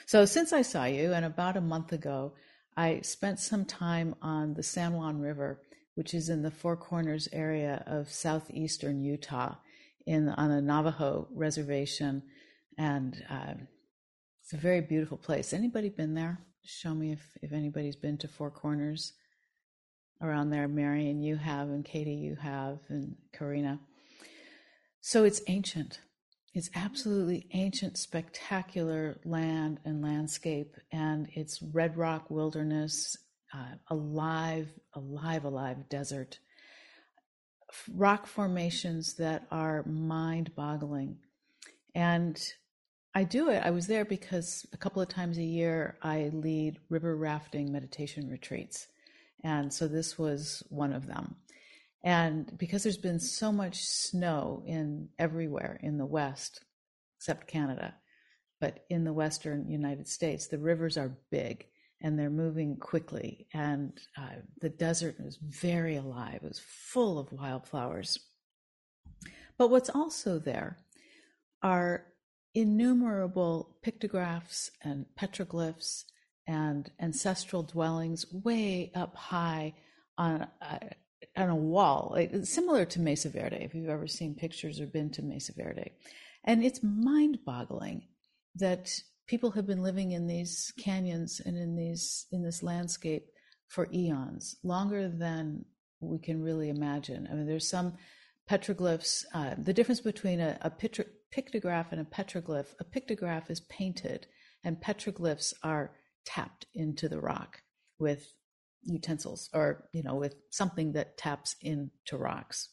So since I saw you, and about a month ago, I spent some time on the San Juan River, which is in the Four Corners area of southeastern Utah, on a Navajo reservation, and it's a very beautiful place. Anybody been there? Show me if anybody's been to Four Corners around there. Marion, you have, and Katie, you have, and Karina. So it's ancient. It's absolutely ancient, spectacular land and landscape, and it's red rock wilderness, alive desert. Rock formations that are mind-boggling. And I was there because a couple of times a year I lead river rafting meditation retreats. And so this was one of them. And because there's been so much snow everywhere in the West, except Canada, but in the Western United States, the rivers are big and they're moving quickly. And the desert was very alive. It was full of wildflowers. But what's also there are innumerable pictographs and petroglyphs and ancestral dwellings way up high on a wall, similar to Mesa Verde, if you've ever seen pictures or been to Mesa Verde. And it's mind-boggling that people have been living in these canyons and in this landscape for eons, longer than we can really imagine. I mean, there's some petroglyphs. The difference between a pictograph and a pictograph is painted, and petroglyphs are tapped into the rock with utensils, or with something that taps into rocks.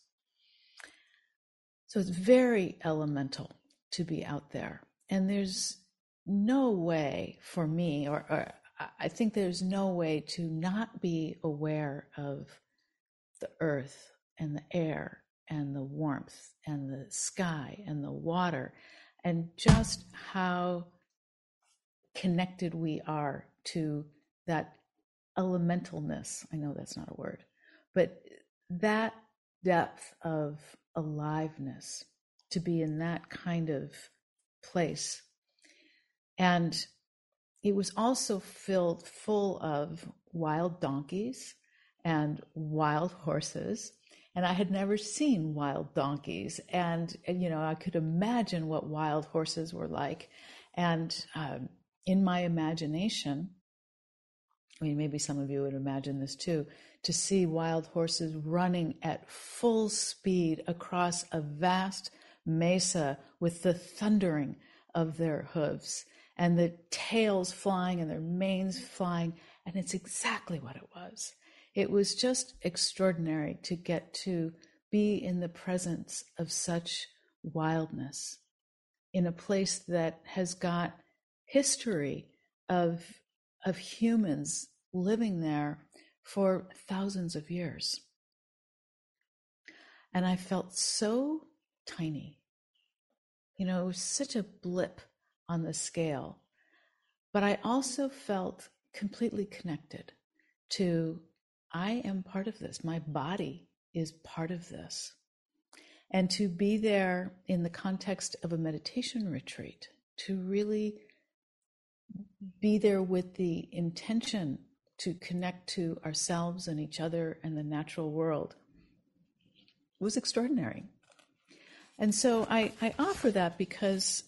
So it's very elemental to be out there, and there's no way for me, or I think there's no way to not be aware of the earth and the air and the warmth and the sky and the water, and just how connected we are to that elementalness. I know that's not a word, but that depth of aliveness, to be in that kind of place. And it was also full of wild donkeys and wild horses. And I had never seen wild donkeys. And I could imagine what wild horses were like. And in my imagination, I mean, maybe some of you would imagine this too, to see wild horses running at full speed across a vast mesa with the thundering of their hooves and the tails flying and their manes flying. And it's exactly what it was. It was just extraordinary to get to be in the presence of such wildness in a place that has got history of humans living there for thousands of years. And I felt so tiny. It was such a blip on the scale. But I also felt completely connected to, I am part of this. My body is part of this. And to be there in the context of a meditation retreat, to really be there with the intention to connect to ourselves and each other and the natural world, was extraordinary. And so I offer that because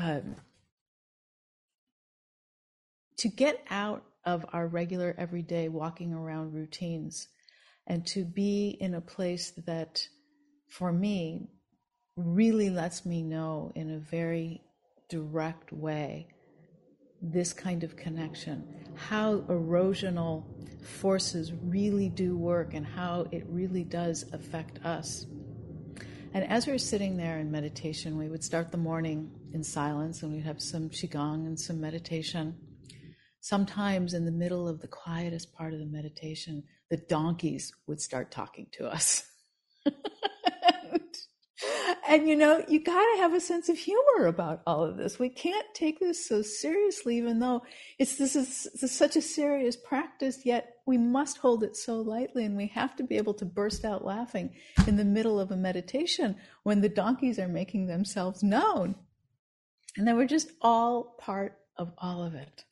to get out of our regular everyday walking around routines and to be in a place that, for me, really lets me know in a very direct way this kind of connection, how erosional forces really do work and how it really does affect us. And as we were sitting there in meditation, we would start the morning in silence and we'd have some qigong and some meditation. Sometimes in the middle of the quietest part of the meditation, the donkeys would start talking to us. And you got to have a sense of humor about all of this. We can't take this so seriously, even though this is such a serious practice, yet we must hold it so lightly, and we have to be able to burst out laughing in the middle of a meditation when the donkeys are making themselves known. And then we're just all part of all of it.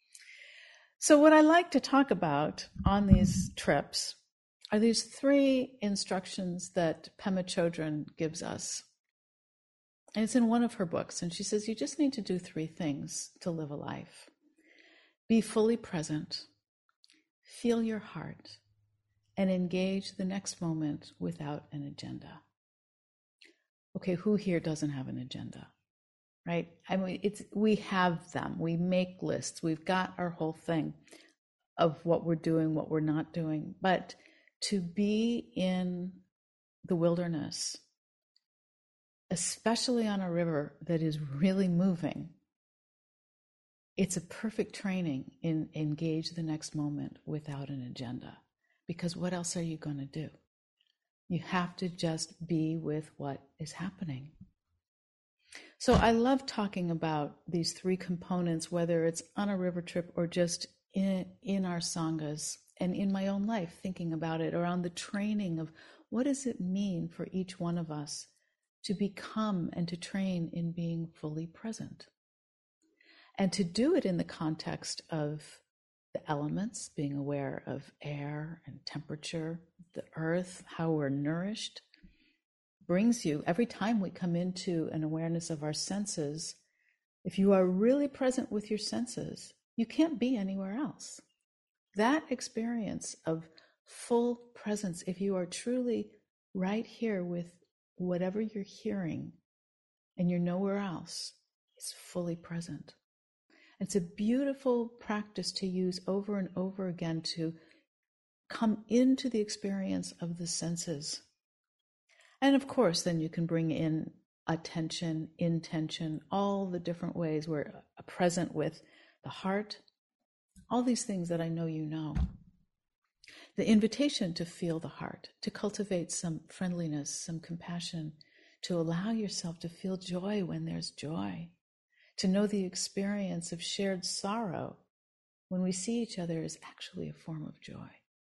So what I like to talk about on these trips are these 3 instructions that Pema Chodron gives us. And it's in one of her books. And she says, you just need to do 3 things to live a life. Be fully present, feel your heart, and engage the next moment without an agenda. Okay, who here doesn't have an agenda? Right? I mean, we have them. We make lists. We've got our whole thing of what we're doing, what we're not doing. But to be in the wilderness, especially on a river that is really moving, it's a perfect training in engage the next moment without an agenda. Because what else are you going to do? You have to just be with what is happening. So I love talking about these 3 components, whether it's on a river trip or just in our sanghas and in my own life, thinking about it around the training of what does it mean for each one of us to become and to train in being fully present. And to do it in the context of the elements, being aware of air and temperature, the earth, how we're nourished, brings you, every time we come into an awareness of our senses, if you are really present with your senses, you can't be anywhere else. That experience of full presence, if you are truly right here with whatever you're hearing and you're nowhere else, is fully present. It's a beautiful practice to use over and over again to come into the experience of the senses. And of course, then you can bring in attention, intention, all the different ways we're present with the heart, all these things that I know you know. The invitation to feel the heart, to cultivate some friendliness, some compassion, to allow yourself to feel joy when there's joy, to know the experience of shared sorrow when we see each other is actually a form of joy.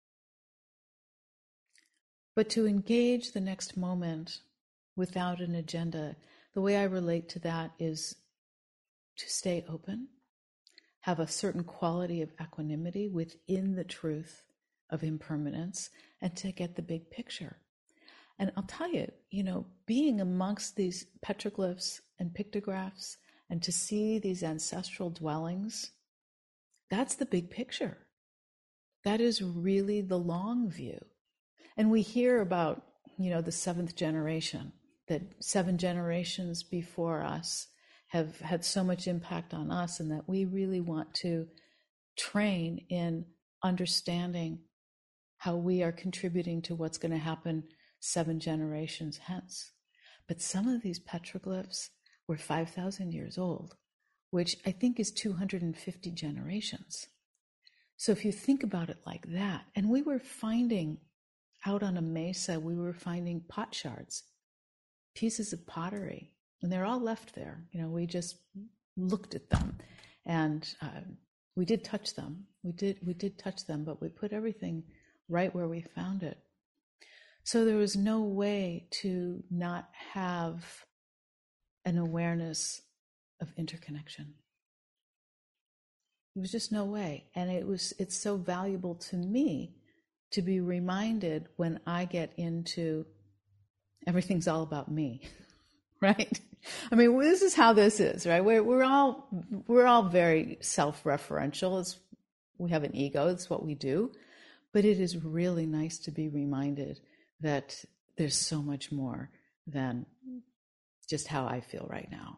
But to engage the next moment without an agenda, the way I relate to that is to stay open, have a certain quality of equanimity within the truth of impermanence, and to get the big picture. And I'll tell you, being amongst these petroglyphs and pictographs and to see these ancestral dwellings, that's the big picture. That is really the long view. And we hear about, the 7th generation, that 7 generations before us have had so much impact on us, and that we really want to train in understanding how we are contributing to what's going to happen 7 generations hence. But some of these petroglyphs were 5,000 years old, which I think is 250 generations. So if you think about it like that, and we were finding out on a mesa, we were finding pot shards, pieces of pottery, and they're all left there. We just looked at them, and we did touch them. We did touch them, but we put everything right where we found it. So there was no way to not have an awareness of interconnection. There was just no way. And it's so valuable to me to be reminded when I get into everything's all about me, right? I mean, this is how this is, right? We're all very self-referential. We have an ego. It's what we do. But it is really nice to be reminded that there's so much more than just how I feel right now.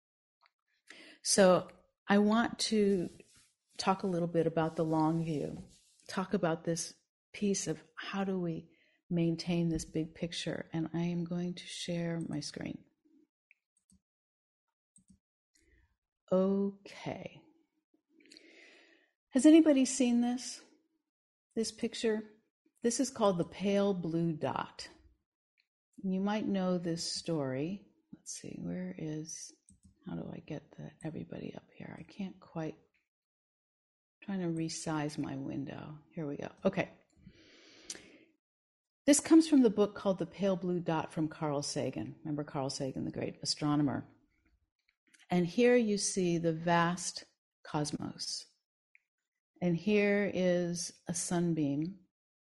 So I want to talk a little bit about the long view, talk about this piece of how do we maintain this big picture. And I am going to share my screen. Okay. Has anybody seen this picture? This is called the pale blue dot. You might know this story. Let's see, how do I get everybody up here? I can't quite, I'm trying to resize my window. Here we go. Okay. This comes from the book called The Pale Blue Dot from Carl Sagan. Remember Carl Sagan, the great astronomer. And here you see the vast cosmos. And here is a sunbeam.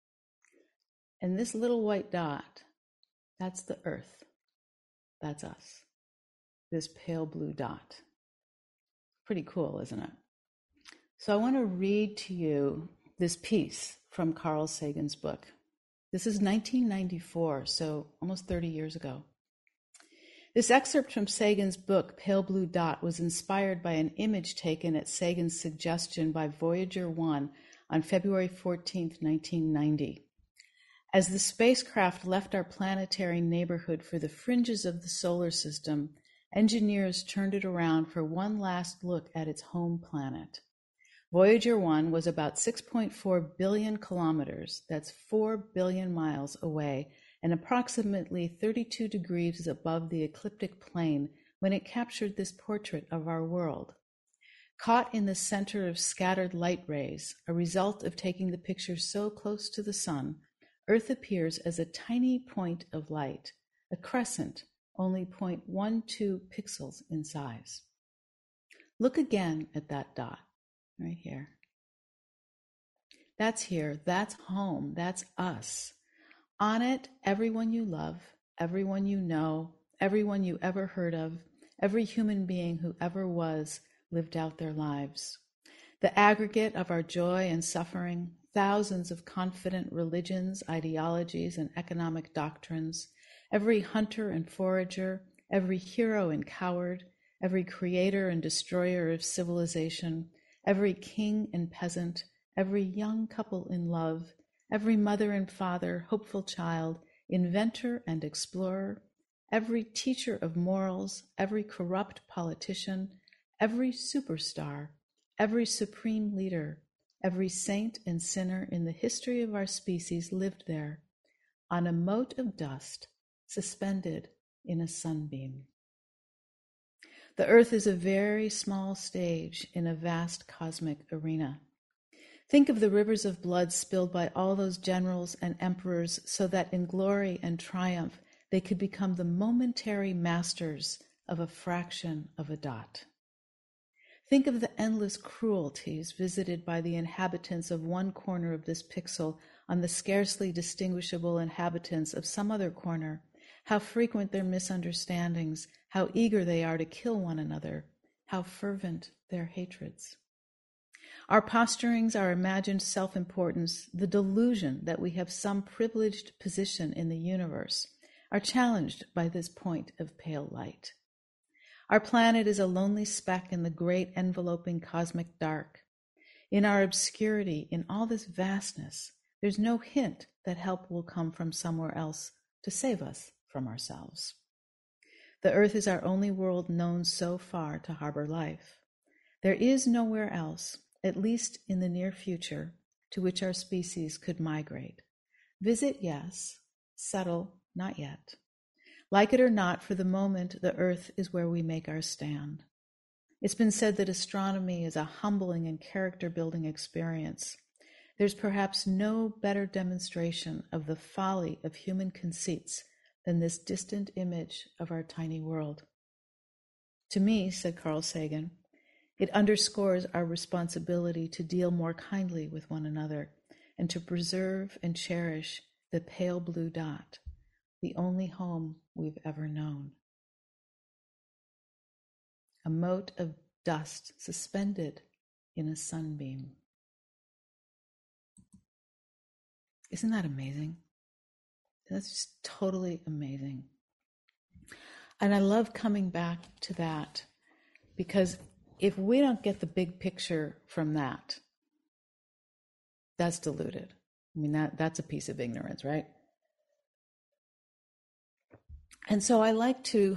And this little white dot, that's the Earth. That's us. This pale blue dot. Pretty cool, isn't it? So I want to read to you this piece from Carl Sagan's book. This is 1994, so almost 30 years ago. This excerpt from Sagan's book, Pale Blue Dot, was inspired by an image taken at Sagan's suggestion by Voyager 1 on February 14, 1990. As the spacecraft left our planetary neighborhood for the fringes of the solar system, engineers turned it around for one last look at its home planet. Voyager 1 was about 6.4 billion kilometers, that's 4 billion miles away, and approximately 32 degrees above the ecliptic plane when it captured this portrait of our world. Caught in the center of scattered light rays, a result of taking the picture so close to the sun, Earth appears as a tiny point of light, a crescent, only 0.12 pixels in size. Look again at that dot, right here. That's here, that's home, that's us. On it, everyone you love, everyone you know, everyone you ever heard of, every human being who ever was, lived out their lives. The aggregate of our joy and suffering, thousands of confident religions, ideologies, and economic doctrines, every hunter and forager, every hero and coward, every creator and destroyer of civilization, every king and peasant, every young couple in love, every mother and father, hopeful child, inventor and explorer, every teacher of morals, every corrupt politician, every superstar, every supreme leader, every saint and sinner in the history of our species lived there, on a mote of dust suspended in a sunbeam. The Earth is a very small stage in a vast cosmic arena. Think of the rivers of blood spilled by all those generals and emperors so that in glory and triumph they could become the momentary masters of a fraction of a dot. Think of the endless cruelties visited by the inhabitants of one corner of this pixel on the scarcely distinguishable inhabitants of some other corner, how frequent their misunderstandings, how eager they are to kill one another, how fervent their hatreds. Our posturings, our imagined self-importance, the delusion that we have some privileged position in the universe, are challenged by this point of pale light. Our planet is a lonely speck in the great enveloping cosmic dark. In our obscurity, in all this vastness, there's no hint that help will come from somewhere else to save us from ourselves. The Earth is our only world known so far to harbor life. There is nowhere else, at least in the near future, to which our species could migrate. Visit, yes. Settle, not yet. Like it or not, for the moment, the Earth is where we make our stand. It's been said that astronomy is a humbling and character-building experience. There's perhaps no better demonstration of the folly of human conceits than this distant image of our tiny world. To me, said Carl Sagan, it underscores our responsibility to deal more kindly with one another and to preserve and cherish the pale blue dot, the only home we've ever known. A mote of dust suspended in a sunbeam. Isn't that amazing? That's just totally amazing. And I love coming back to that because if we don't get the big picture from that, that's deluded. I mean, that's a piece of ignorance, right? And so I like to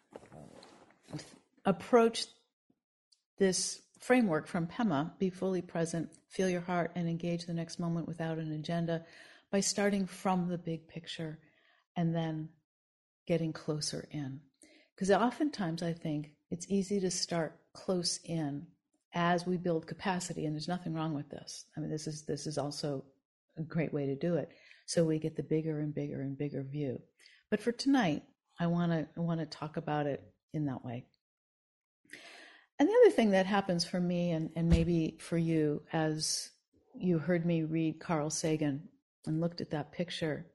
approach this framework from Pema, be fully present, feel your heart, and engage the next moment without an agenda, by starting from the big picture and then getting closer in. Because oftentimes I think it's easy to start close in as we build capacity, and there's nothing wrong with this. I mean, this is also a great way to do it. So we get the bigger and bigger and bigger view. But for tonight, I want to talk about it in that way. And the other thing that happens for me, and maybe for you, as you heard me read Carl Sagan and looked at that picture,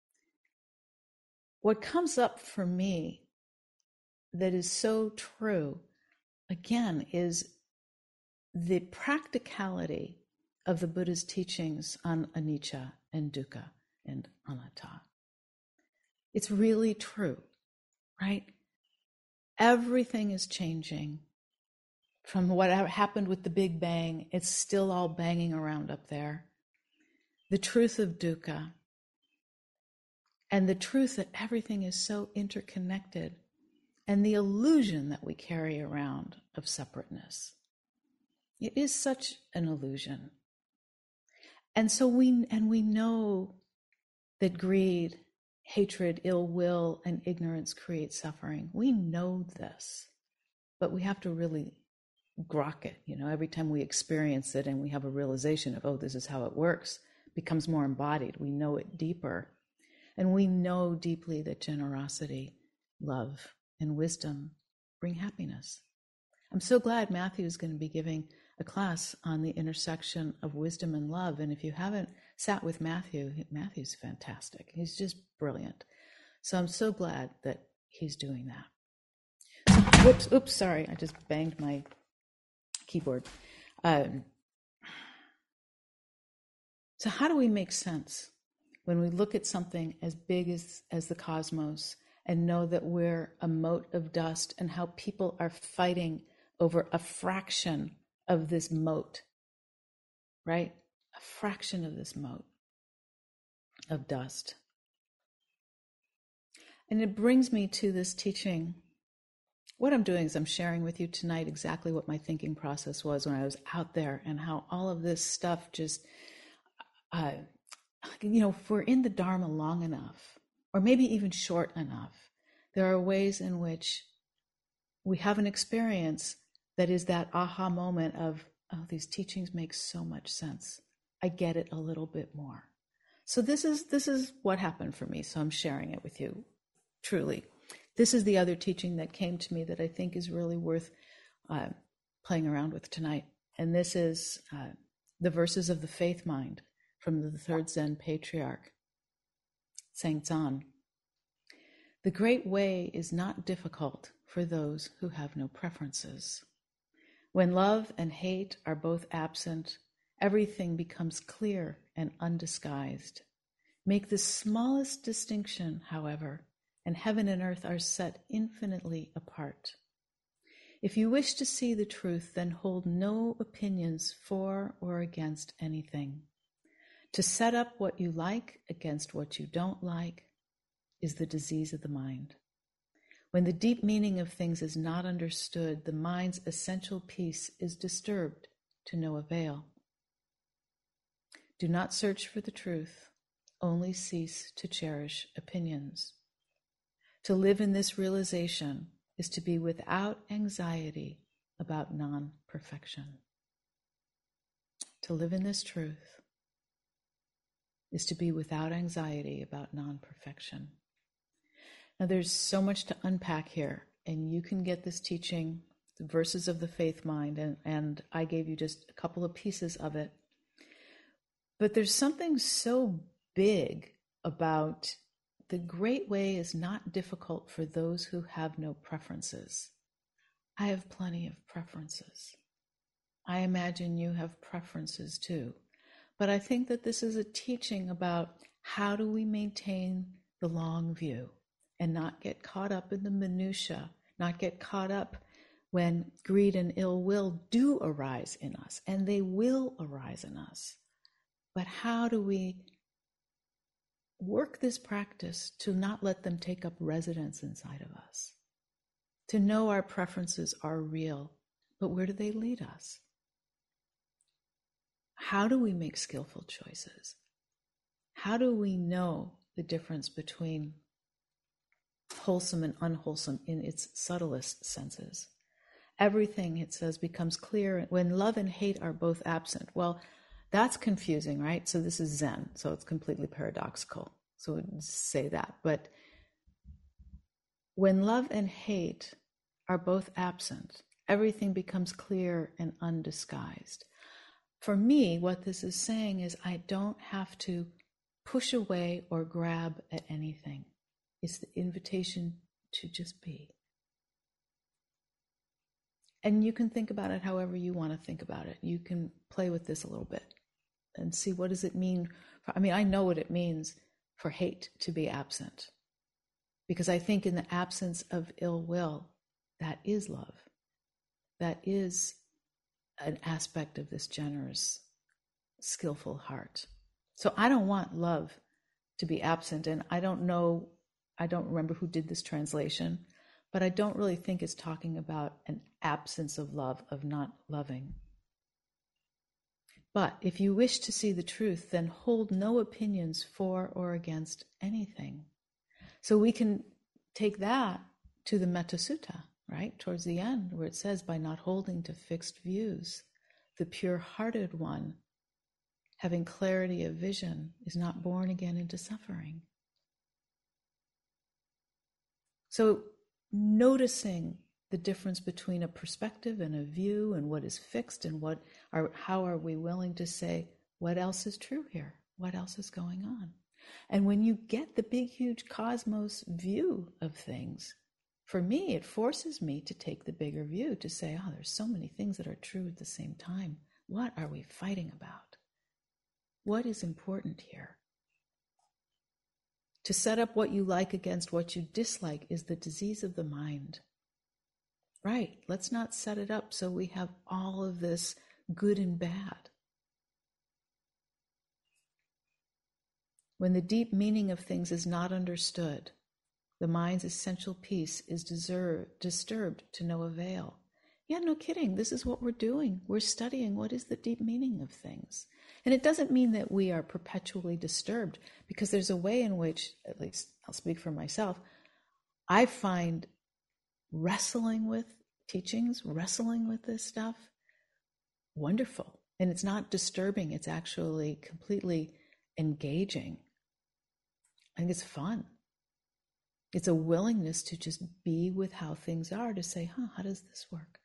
what comes up for me that is so true, again, is the practicality of the Buddha's teachings on anicca and dukkha and anatta. It's really true, right? Everything is changing. From what happened with the Big Bang, it's still all banging around up there. The truth of dukkha and the truth that everything is so interconnected, and the illusion that we carry around of separateness. It is such an illusion. And so we know that greed, hatred, ill will, and ignorance create suffering. We know this, but we have to really grok it. Every time we experience it and we have a realization of, oh, this is how it works, it becomes more embodied. We know it deeper. And we know deeply that generosity, love, and wisdom bring happiness. I'm so glad Matthew is going to be giving a class on the intersection of wisdom and love. And if you haven't sat with Matthew's fantastic. He's just brilliant. So I'm so glad that he's doing that. Oops, sorry, I just banged my keyboard. So how do we make sense when we look at something as big as the cosmos and know that we're a mote of dust, and how people are fighting over a fraction of this mote, right? A fraction of this mote of dust. And it brings me to this teaching. What I'm doing is I'm sharing with you tonight exactly what my thinking process was when I was out there, and how all of this stuff just, if we're in the Dharma long enough, or maybe even short enough, there are ways in which we have an experience that is that aha moment of, oh, these teachings make so much sense. I get it a little bit more. So this is what happened for me. So I'm sharing it with you, truly. This is the other teaching that came to me that I think is really worth playing around with tonight. And this is the verses of the Faith Mind from the third Zen patriarch, Tsangzan. The great way is not difficult for those who have no preferences. When love and hate are both absent, everything becomes clear and undisguised. Make the smallest distinction, however, and heaven and earth are set infinitely apart. If you wish to see the truth, then hold no opinions for or against anything. To set up what you like against what you don't like is the disease of the mind. When the deep meaning of things is not understood, the mind's essential peace is disturbed to no avail. Do not search for the truth, only cease to cherish opinions. To live in this realization is to be without anxiety about non-perfection. To live in this truth is to be without anxiety about non-perfection. Now, there's so much to unpack here, and you can get this teaching, the verses of the Faith Mind, and I gave you just a couple of pieces of it. But there's something so big about the great way is not difficult for those who have no preferences. I have plenty of preferences. I imagine you have preferences too. But I think that this is a teaching about how do we maintain the long view and not get caught up in the minutia, not get caught up when greed and ill will do arise in us, and they will arise in us. But how do we work this practice to not let them take up residence inside of us? To know our preferences are real, but where do they lead us? How do we make skillful choices? How do we know the difference between wholesome and unwholesome in its subtlest senses? Everything, it says, becomes clear when love and hate are both absent. Well, that's confusing, right? So this is Zen, so it's completely paradoxical. So we'd say that. But when love and hate are both absent, everything becomes clear and undisguised. For me, what this is saying is I don't have to push away or grab at anything. It's the invitation to just be. And you can think about it however you want to think about it. You can play with this a little bit and see, what does it mean? I know what it means for hate to be absent. Because I think in the absence of ill will, that is love. That is an aspect of this generous, skillful heart. So I don't want love to be absent. And I don't remember who did this translation, but I don't really think it's talking about an absence of love, of not loving. But if you wish to see the truth, then hold no opinions for or against anything. So we can take that to the Metta Sutta, right? Towards the end, where it says, by not holding to fixed views, the pure-hearted one, having clarity of vision, is not born again into suffering. So noticing the difference between a perspective and a view and what is fixed and how are we willing to say, what else is true here? What else is going on? And when you get the big, huge cosmos view of things, for me, it forces me to take the bigger view, to say, oh, there's so many things that are true at the same time. What are we fighting about? What is important here? To set up what you like against what you dislike is the disease of the mind. Right, let's not set it up so we have all of this good and bad. When the deep meaning of things is not understood, the mind's essential peace is disturbed to no avail. Yeah, no kidding. This is what we're doing. We're studying what is the deep meaning of things. And it doesn't mean that we are perpetually disturbed, because there's a way in which, at least I'll speak for myself, I find wrestling with teachings, wrestling with this stuff, wonderful. And it's not disturbing. It's actually completely engaging. I think it's fun. It's a willingness to just be with how things are, to say, how does this work?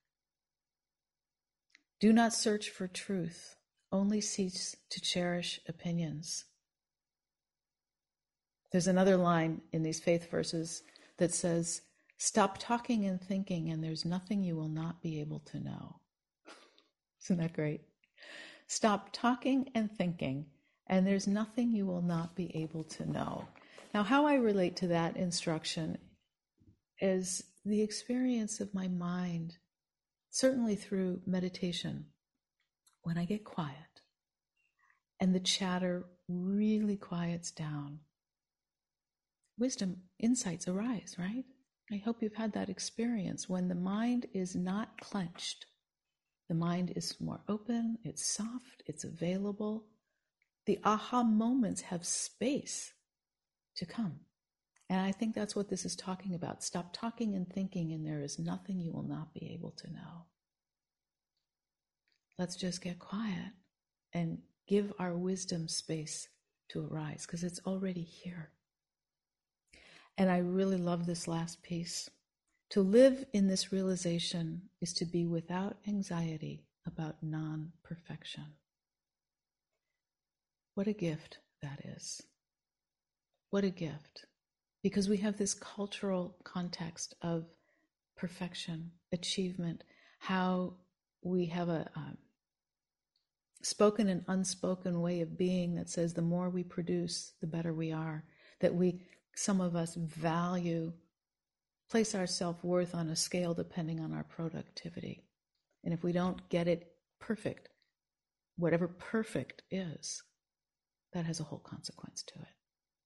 Do not search for truth, only cease to cherish opinions. There's another line in these faith verses that says, stop talking and thinking, and there's nothing you will not be able to know. Isn't that great? Stop talking and thinking, and there's nothing you will not be able to know. Now, how I relate to that instruction is the experience of my mind, certainly through meditation, when I get quiet and the chatter really quiets down. Wisdom, insights arise, right? I hope you've had that experience when the mind is not clenched. The mind is more open, it's soft, it's available. The aha moments have space to come. And I think that's what this is talking about. Stop talking and thinking, and there is nothing you will not be able to know. Let's just get quiet and give our wisdom space to arise, because it's already here. And I really love this last piece. To live in this realization is to be without anxiety about non-perfection. What a gift that is. What a gift. Because we have this cultural context of perfection, achievement, how we have a spoken and unspoken way of being that says the more we produce, the better we are. That some of us place our self-worth on a scale depending on our productivity. And if we don't get it perfect, whatever perfect is, that has a whole consequence to it.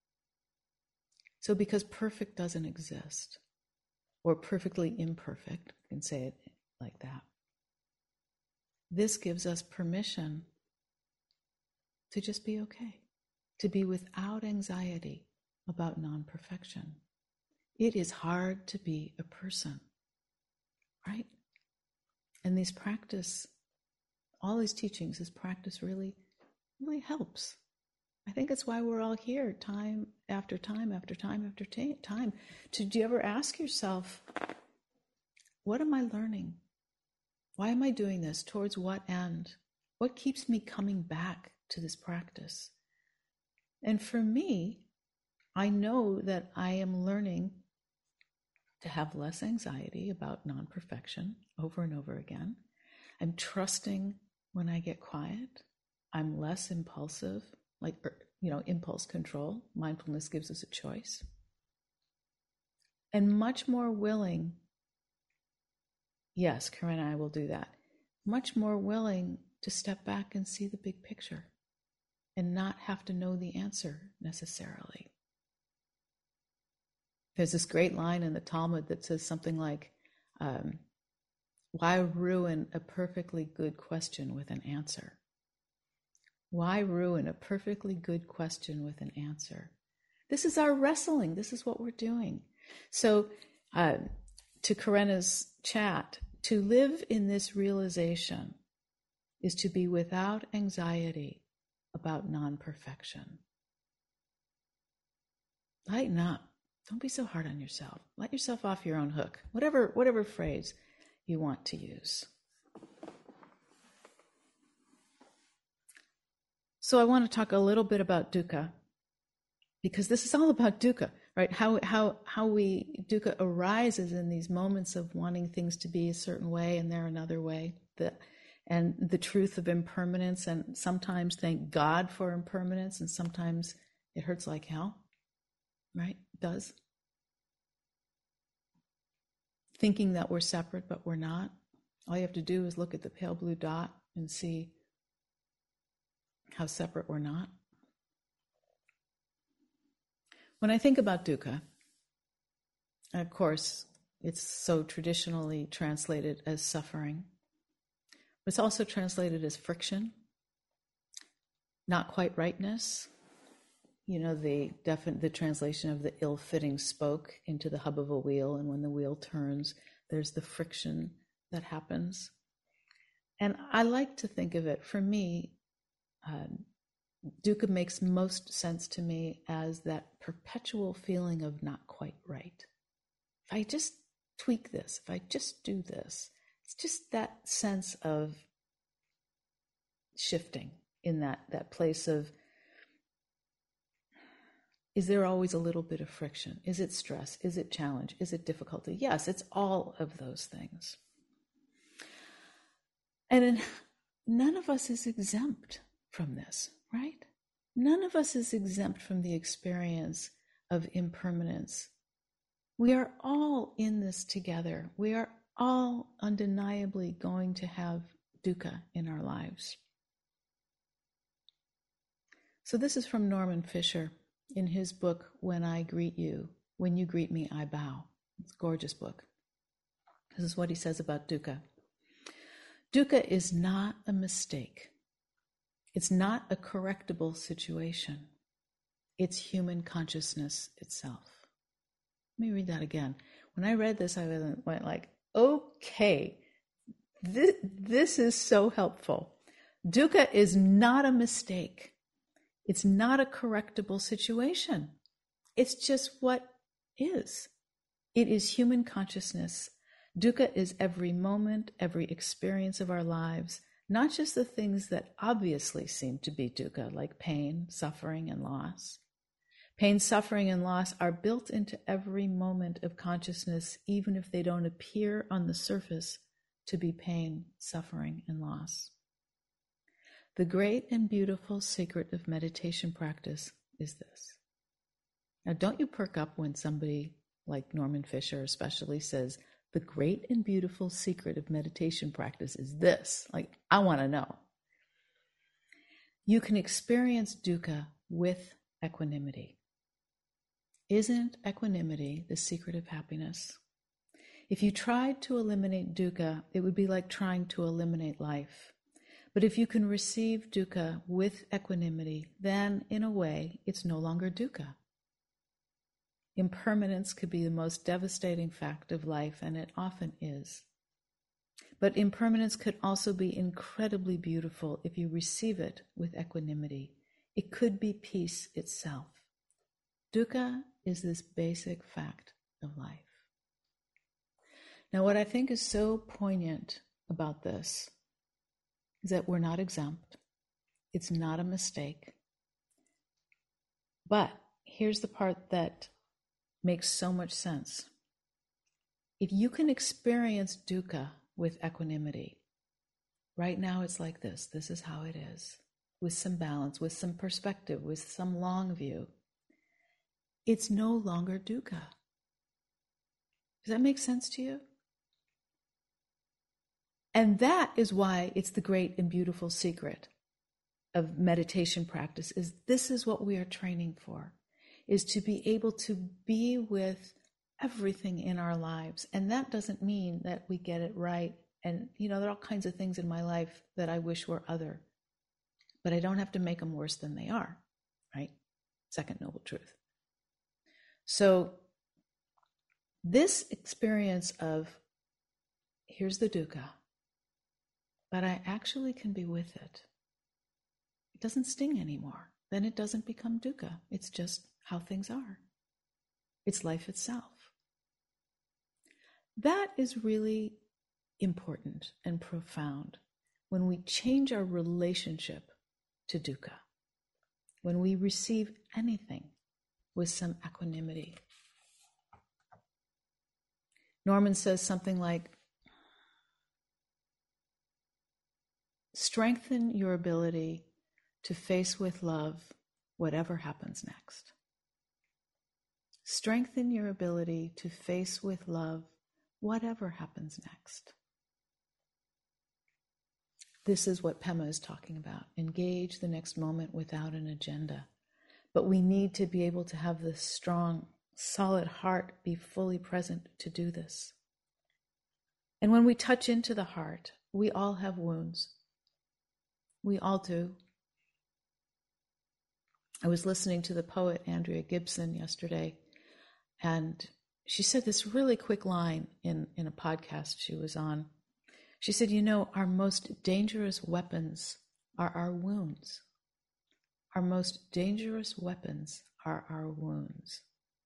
So because perfect doesn't exist, or perfectly imperfect, you can say it like that, this gives us permission to just be okay, to be without anxiety about non-perfection. It is hard to be a person, right? And this practice, all these teachings, this practice really, really helps. I think it's why we're all here time after time after time after time. Do you ever ask yourself, what am I learning? Why am I doing this? Towards what end? What keeps me coming back to this practice? And for me, I know that I am learning to have less anxiety about non-perfection over and over again. I'm trusting when I get quiet. I'm less impulsive, impulse control. Mindfulness gives us a choice. And much more willing, yes, Corinne and I will do that, much more willing to step back and see the big picture and not have to know the answer necessarily. There's this great line in the Talmud that says something like, why ruin a perfectly good question with an answer? Why ruin a perfectly good question with an answer? This is our wrestling. This is what we're doing. So to Karena's chat, to live in this realization is to be without anxiety about non-perfection. Lighten up. Don't be so hard on yourself. Let yourself off your own hook, whatever phrase you want to use. So I want to talk a little bit about dukkha, because this is all about dukkha, right? How dukkha arises in these moments of wanting things to be a certain way and they're another way. And the truth of impermanence, and sometimes thank God for impermanence, and sometimes it hurts like hell, right? It does. Thinking that we're separate, but we're not. All you have to do is look at the pale blue dot and see how separate we're not. When I think about dukkha, and of course, it's so traditionally translated as suffering, but it's also translated as friction, not quite rightness. You know, the translation of the ill-fitting spoke into the hub of a wheel, and when the wheel turns, there's the friction that happens. And I like to think of it, for me, dukkha makes most sense to me as that perpetual feeling of not quite right. If I just tweak this, if I just do this, it's just that sense of shifting in that place of, is there always a little bit of friction? Is it stress? Is it challenge? Is it difficulty? Yes, it's all of those things. And none of us is exempt from this, right? None of us is exempt from the experience of impermanence. We are all in this together. We are all undeniably going to have dukkha in our lives. So this is from Norman Fischer in his book, When I Greet You, When You Greet Me, I Bow. It's a gorgeous book. This is what he says about dukkha. Dukkha is not a mistake. It's not a correctable situation. It's human consciousness itself. Let me read that again. When I read this, I went like, okay, this is so helpful. Dukkha is not a mistake. It's not a correctable situation. It's just what is. It is human consciousness. Dukkha is every moment, every experience of our lives, not just the things that obviously seem to be dukkha, like pain, suffering, and loss. Pain, suffering, and loss are built into every moment of consciousness, even if they don't appear on the surface to be pain, suffering, and loss. The great and beautiful secret of meditation practice is this. Now, don't you perk up when somebody like Norman Fischer especially says, the great and beautiful secret of meditation practice is this. Like, I want to know. You can experience dukkha with equanimity. Isn't equanimity the secret of happiness? If you tried to eliminate dukkha, it would be like trying to eliminate life. But if you can receive dukkha with equanimity, then, in a way, it's no longer dukkha. Impermanence could be the most devastating fact of life, and it often is. But impermanence could also be incredibly beautiful if you receive it with equanimity. It could be peace itself. Dukkha is this basic fact of life. Now, what I think is so poignant about this is that we're not exempt. It's not a mistake. But here's the part that makes so much sense. If you can experience dukkha with equanimity, right now it's like this. This is how it is, with some balance, with some perspective, with some long view. It's no longer dukkha. Does that make sense to you? And that is why it's the great and beautiful secret of meditation practice, is this is what we are training for, is to be able to be with everything in our lives. And that doesn't mean that we get it right. And, there are all kinds of things in my life that I wish were other, but I don't have to make them worse than they are, right? Second noble truth. So this experience of, here's the dukkha, but I actually can be with it. It doesn't sting anymore. Then it doesn't become dukkha. It's just how things are. It's life itself. That is really important and profound when we change our relationship to dukkha, when we receive anything with some equanimity. Norman says something like, strengthen your ability to face with love whatever happens next. Strengthen your ability to face with love whatever happens next. This is what Pema is talking about. Engage the next moment without an agenda. But we need to be able to have this strong, solid heart be fully present to do this. And when we touch into the heart, we all have wounds. We all do. I was listening to the poet Andrea Gibson yesterday, and she said this really quick line in a podcast she was on. She said, our most dangerous weapons are our wounds. Our most dangerous weapons are our wounds.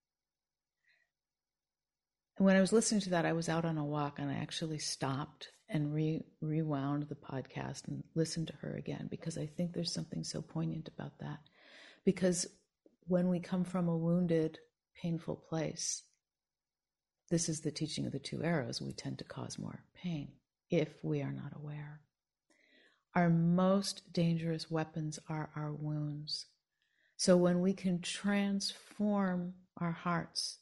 And when I was listening to that, I was out on a walk, and I actually stopped and rewound the podcast and listened to her again, because I think there's something so poignant about that. Because when we come from a wounded, painful place, this is the teaching of the two arrows, we tend to cause more pain if we are not aware. Our most dangerous weapons are our wounds. So when we can transform our hearts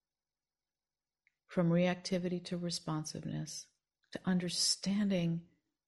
from reactivity to responsiveness, to understanding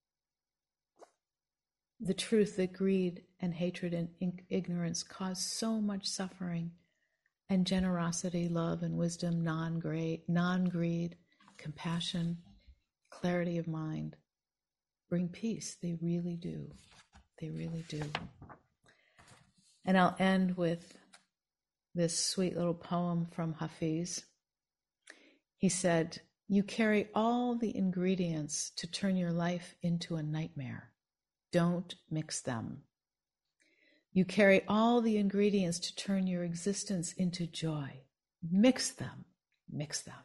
the truth that greed and hatred and ignorance cause so much suffering, and generosity, love, and wisdom, non-greed, compassion, clarity of mind, bring peace. They really do. They really do. And I'll end with this sweet little poem from Hafiz. He said, "You carry all the ingredients to turn your life into a nightmare. Don't mix them. You carry all the ingredients to turn your existence into joy. Mix them. Mix them."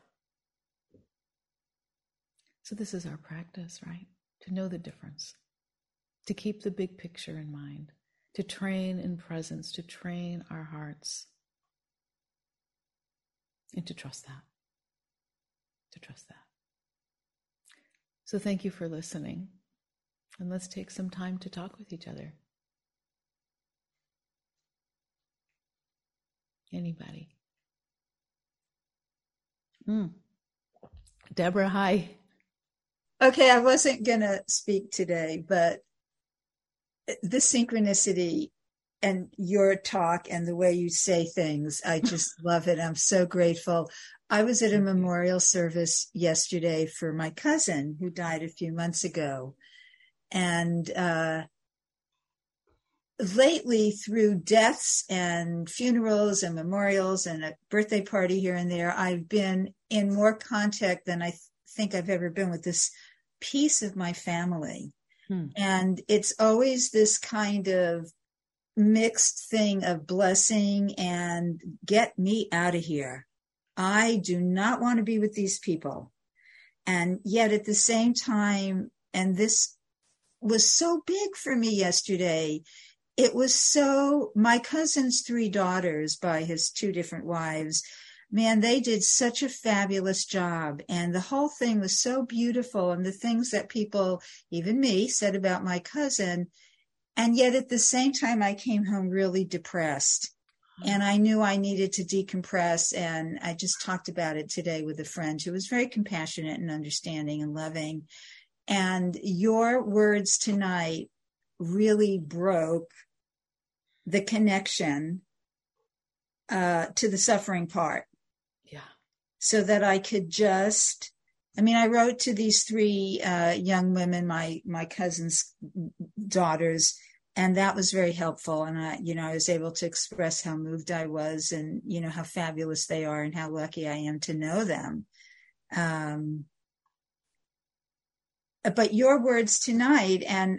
So this is our practice, right? To know the difference, to keep the big picture in mind, to train in presence, to train our hearts, and to trust that. To trust that. So thank you for listening. And let's take some time to talk with each other. Anybody? Deborah, hi. Okay, I wasn't going to speak today, but the synchronicity and your talk and the way you say things, I just love it. I'm so grateful. I was at a memorial service yesterday for my cousin who died a few months ago. And lately, through deaths and funerals and memorials and a birthday party here and there, I've been in more contact than I think I've ever been with this piece of my family. And it's always this kind of mixed thing of blessing and get me out of here. I do not want to be with these people. And yet at the same time, and this was so big for me yesterday. It was my cousin's 3 daughters by his 2 different wives, man, they did such a fabulous job. And the whole thing was so beautiful. And the things that people, even me, said about my cousin. And yet at the same time, I came home really depressed. And I knew I needed to decompress. And I just talked about it today with a friend who was very compassionate and understanding and loving. And your words tonight really broke the connection to the suffering part. Yeah. So that I could I wrote to these 3 young women, my cousin's daughters, and that was very helpful. And I was able to express how moved I was and, how fabulous they are and how lucky I am to know them. But your words tonight, and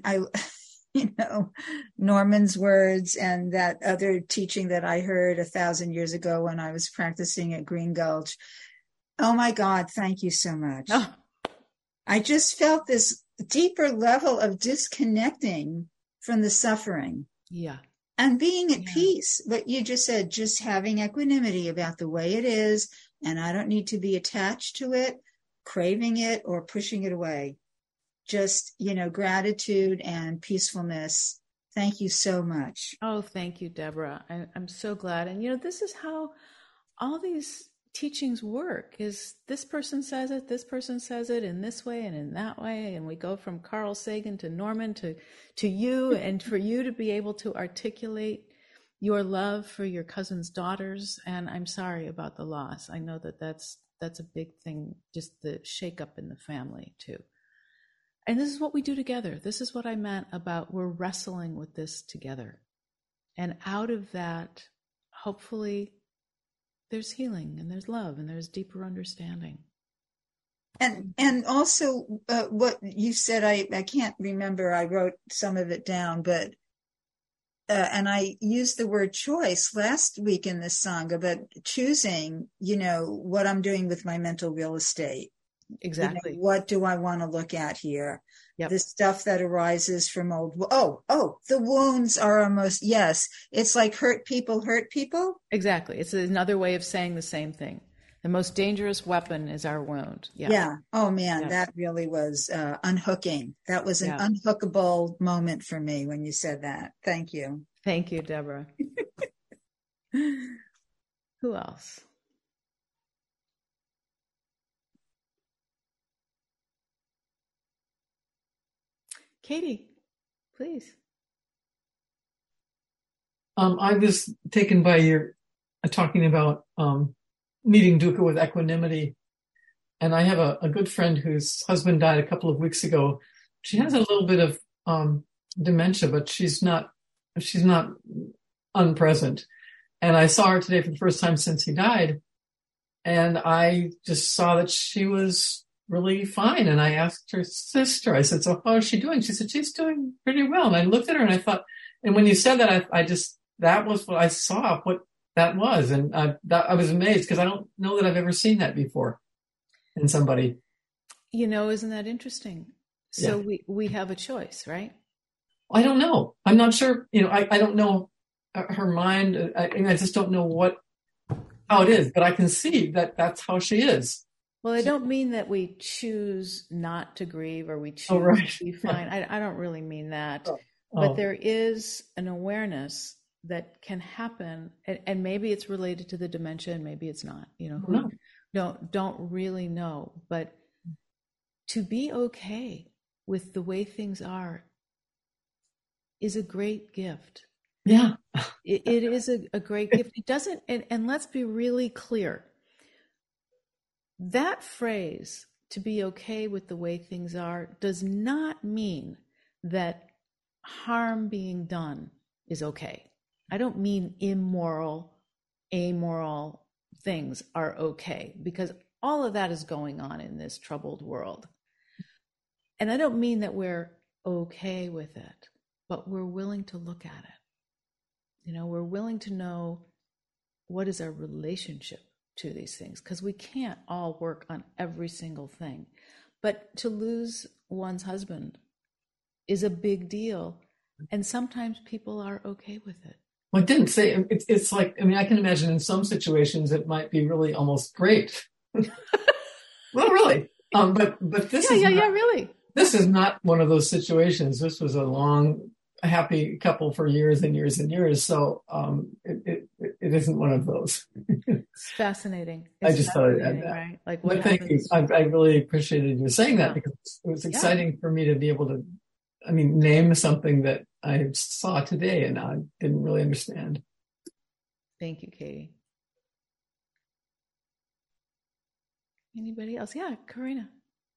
Norman's words and that other teaching that I heard 1,000 years ago when I was practicing at Green Gulch. Oh my God, thank you so much. Oh. I just felt this deeper level of disconnecting from the suffering. Yeah. And being at peace. What you just said, just having equanimity about the way it is. And I don't need to be attached to it, craving it, or pushing it away. Just, gratitude and peacefulness. Thank you so much. Oh, thank you, Deborah. I'm so glad. And, this is how all these teachings work, is this person says it in this way and in that way. And we go from Carl Sagan to Norman to you, and for you to be able to articulate your love for your cousin's daughters. And I'm sorry about the loss. I know that's a big thing, just the shakeup in the family too. And this is what we do together. This is what I meant about we're wrestling with this together. And out of that, hopefully, there's healing and there's love and there's deeper understanding. And also what you said, I can't remember, I wrote some of it down, but and I used the word choice last week in this Sangha, but choosing, what I'm doing with my mental real estate. Exactly. What do I want to look at here? Yep. The stuff that arises from the wounds are almost, yes. It's like hurt people. Exactly. It's another way of saying the same thing. The most dangerous weapon is our wound. Yeah. Oh man, That really was unhooking. That was an unhookable moment for me when you said that. Thank you. Thank you, Deborah. Who else? Katie, please. I was taken by your talking about meeting dukkha with equanimity. And I have a good friend whose husband died a couple of weeks ago. She has a little bit of dementia, but she's not unpresent. And I saw her today for the first time since he died. And I just saw that she was really fine. And I asked her sister, I said, so how is she doing? She said, she's doing pretty well. And I looked at her and I thought, and when you said that, that was what I saw, what that was. And I was amazed because I don't know that I've ever seen that before in somebody. Isn't that interesting? So we have a choice, right? I don't know. I'm not sure. I don't know her mind. I just don't know how it is, but I can see that that's how she is. Well, I don't mean that we choose not to grieve or we choose to be fine. I don't really mean that. But there is an awareness that can happen, and maybe it's related to the dementia, and maybe it's not. Don't really know. But to be okay with the way things are is a great gift. Yeah, it is a great gift. It doesn't, and let's be really clear. That phrase, to be okay with the way things are, does not mean that harm being done is okay. I don't mean immoral, amoral things are okay, because all of that is going on in this troubled world. And I don't mean that we're okay with it, but we're willing to look at it. We're willing to know what is our relationship to these things, because we can't all work on every single thing. But to lose one's husband is a big deal. And sometimes people are okay with it. Well, I didn't say it's like, I mean, I can imagine in some situations it might be really almost great. Well, really. But this is not, really. this is not one of those situations. This was a long, happy couple for years and years and years. So it isn't one of those. It's fascinating. I just thought I'd add that. Right? Like what But thank you. I really appreciated you saying that, because it was exciting for me to be able to, I mean, name something that I saw today and I didn't really understand. Thank you, Katie. Anybody else? Yeah, Karina.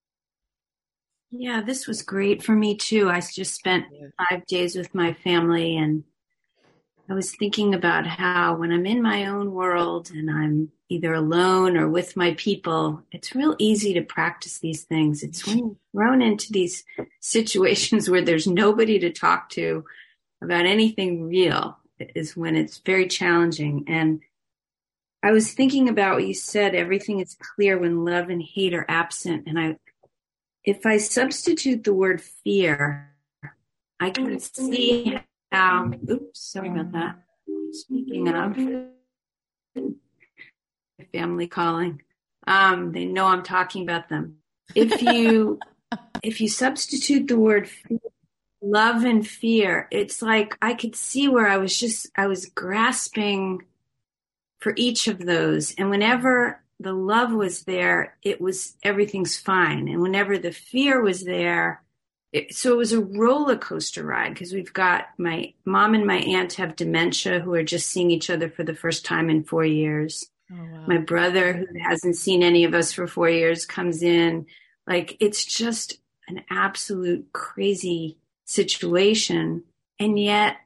Yeah, this was great for me too. I just spent 5 days with my family, and I was thinking about how when I'm in my own world and I'm either alone or with my people, it's real easy to practice these things. It's when you're thrown into these situations where there's nobody to talk to about anything real is when it's very challenging. And I was thinking about what you said, everything is clear when love and hate are absent. And if I substitute the word fear, I can see how, oops, sorry about that. Speaking of family calling, they know I'm talking about them. If you substitute the word fear, love and fear, it's like I could see where I was grasping for each of those. And whenever the love was there, everything's fine. And whenever the fear was there, so it was a roller coaster ride, because we've got my mom and my aunt have dementia, who are just seeing each other for the first time in 4 years. Oh, wow. My brother, who hasn't seen any of us for 4 years, comes in. Like, it's just an absolute crazy situation. And yet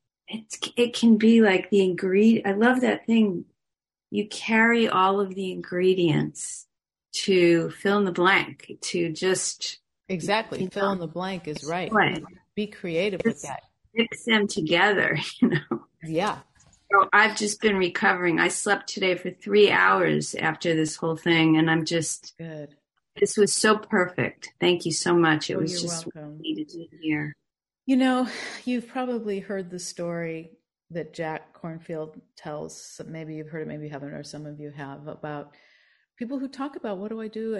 it can be like the ingredient. I love that thing. You carry all of the ingredients to fill in the blank, to just. Exactly. Fill in the blank is right. Be creative with that. Mix them together, Yeah. So I've just been recovering. I slept today for 3 hours after this whole thing, and I'm just good. This was so perfect. Thank you so much. It was you're just welcome. Needed to hear. You've probably heard the story that Jack Kornfield tells. Maybe you've heard it, maybe you haven't, or some of you have, about people who talk about, what do I do?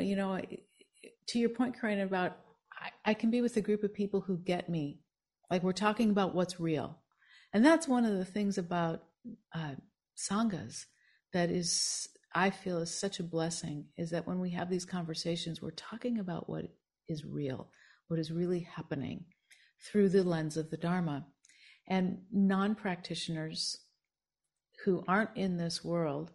To your point, Karina, about I can be with a group of people who get me. Like, we're talking about what's real. And that's one of the things about sanghas that is, I feel, is such a blessing, is that when we have these conversations, we're talking about what is real, what is really happening through the lens of the Dharma. And non-practitioners who aren't in this world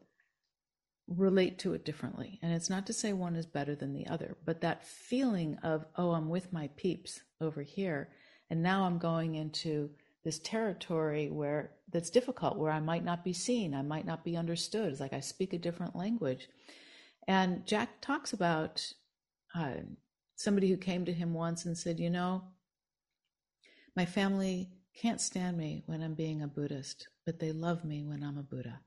relate to it differently. And it's not to say one is better than the other, but that feeling of, oh, I'm with my peeps over here, and now I'm going into this territory that's difficult, where I might not be seen, I might not be understood. It's like I speak a different language. And Jack talks about somebody who came to him once and said, my family can't stand me when I'm being a Buddhist, but they love me when I'm a Buddha.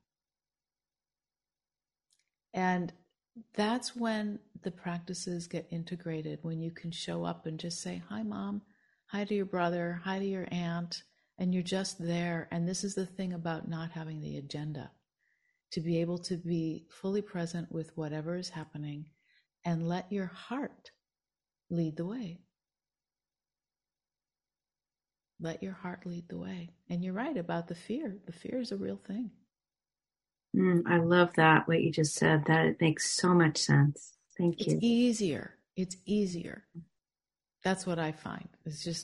And that's when the practices get integrated, when you can show up and just say, hi, Mom, hi to your brother, hi to your aunt, and you're just there. And this is the thing about not having the agenda, to be able to be fully present with whatever is happening and let your heart lead the way. Let your heart lead the way. And you're right about the fear. The fear is a real thing. I love that, what you just said. That it makes so much sense. Thank you. It's easier. That's what I find. It's just,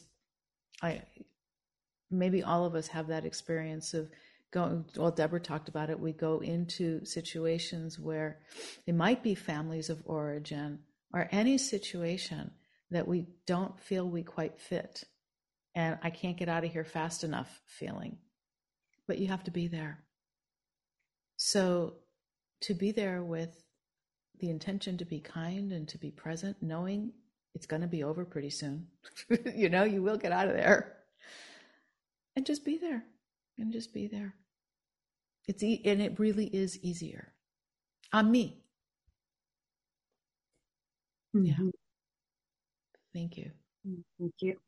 maybe all of us have that experience of going, well, Deborah talked about it. We go into situations where it might be families of origin or any situation that we don't feel we quite fit. And I can't get out of here fast enough feeling. But you have to be there. So to be there with the intention to be kind and to be present, knowing it's going to be over pretty soon. You will get out of there. And just be there. And just be there. And it really is easier on me. Mm-hmm. Yeah. Thank you. Thank you.